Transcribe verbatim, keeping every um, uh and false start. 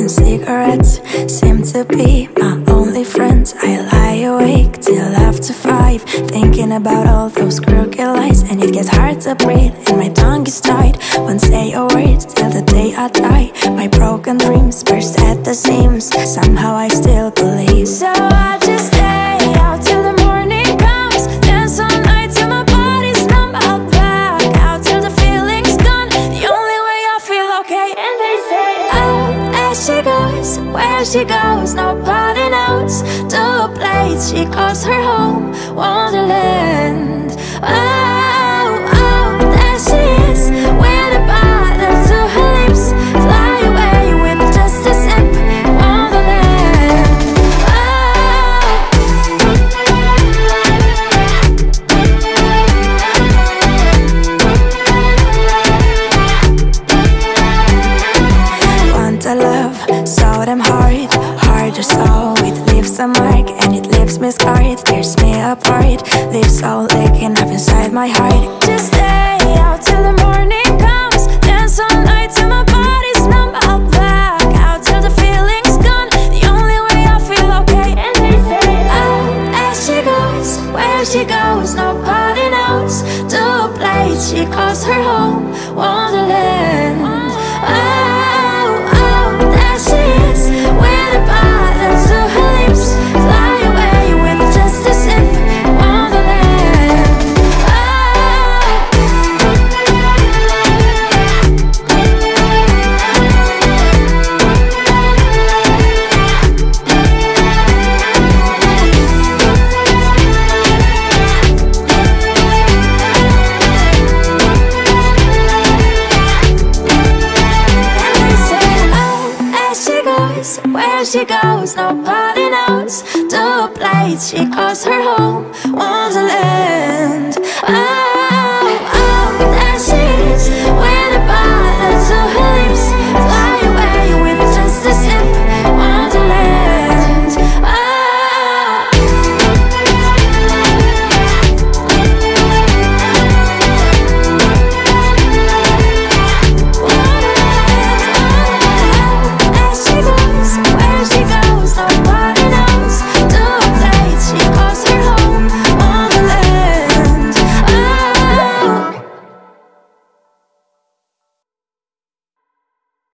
and cigarettes seem to be my only friends. I lie awake till after five, thinking about all those crooked lies. And it gets hard to breathe and my tongue is tied. Won't say a word till the day I die. My broken dreams burst at the seams. Somehow I still believe. So I just stay out till the morning comes. Dance all night till my body's numb. I'll black out till the feeling's gone. The only way I feel okay. And they say, oh, there she goes, where she goes, nobody knows. Two plates, she calls her home, Wonderland. Oh, oh, there she is, with a bottle to her lips. Fly away with just a sip, Wonderland. Oh. Want a love so damn hard, harder so it leaves a mark. And it leaves me scarred, tears me apart, leaves all licking up inside my heart. Just stay out till the morning comes. Dance all night till my body's numb. I'll black out till the feeling's gone. The only way I feel okay. And they say, oh, there she goes, where she goes, nobody knows. Two plates, she calls her home, Wonderland. Oh, oh, there she is, with a bottle to her lips. Fly away with just a sip, Wonderland. Where she goes, nobody knows. Two plates, she calls her home, Wonderland.